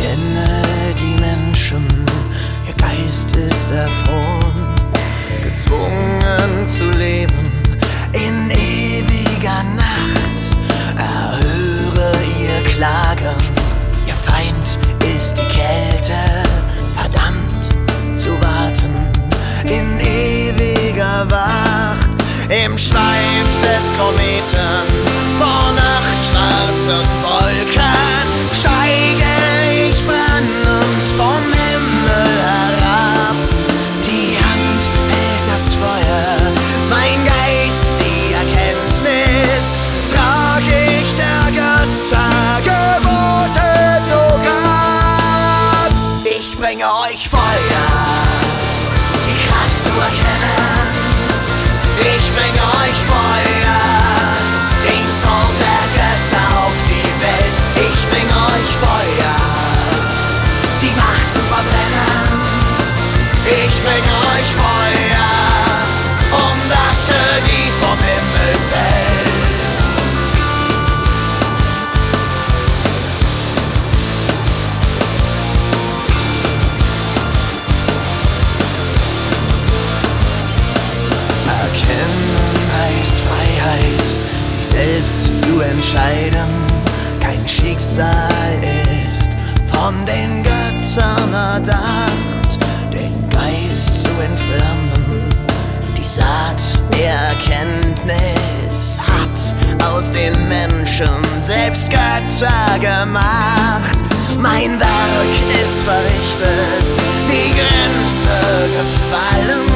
Erkenne die Menschen, ihr Geist ist erfroren, gezwungen zu leben in ewiger Nacht. Erhöre ihr Klagen, ihr Feind ist die Kälte, verdammt zu warten in ewiger Wacht. Im Schweif des Kometen vor nachtschwarzen Wolken steige ich brennend vom Himmel herab. Die Hand hält das Feuer, mein Geist die Erkenntnis, trag ich der Götter Gebote zu Grab. Ich bringe euch Feuer, die Kraft zu erkennen. Ich bringe euch Feuer, den Song der Götter auf die Welt. Ich bringe euch Feuer, die Macht zu verbrennen. Ich bringe euch Feuer und Asche, die vom Himmel fällt. Erkennen heißt Freiheit, sich selbst zu entscheiden. Kein Schicksal ist von den Göttern erdacht, den Geist zu entflammen. Die Saat der Erkenntnis hat aus den Menschen selbst Götter gemacht. Mein Werk ist verrichtet, die Grenze gefallen.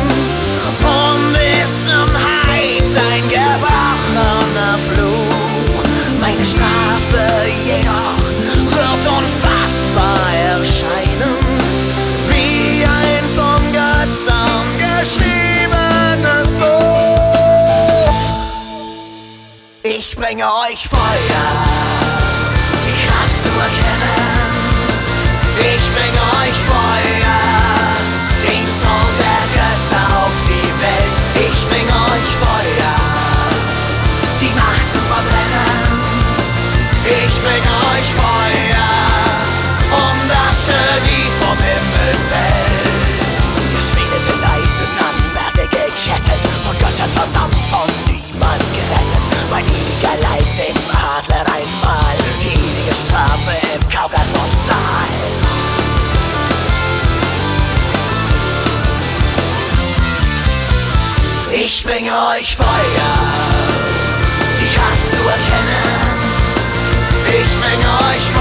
Unwissenheit, ein gebrochener Fluch. Meine Strafe jedoch wird unfassbar erscheinen, wie ein von Göttern geschriebenes Buch. Ich bringe euch Feuer, die Kraft zu erkennen. Ich bringe euch Feuer, den Song der Götter auf die Welt. Ich bringe euch Feuer, die Macht zu verbrennen. Ich bringe euch Feuer und Asche, die vom Himmel fällt. Geschmiedete Eisen an Berge gekettet, von Göttern verdammt, von niemand gerettet. Mein ewiger Leib dem Adler einmal, die ewige Strafe im Kaukasustal. Ich bringe euch Feuer, die Kraft zu erkennen. Ich bringe euch Feuer.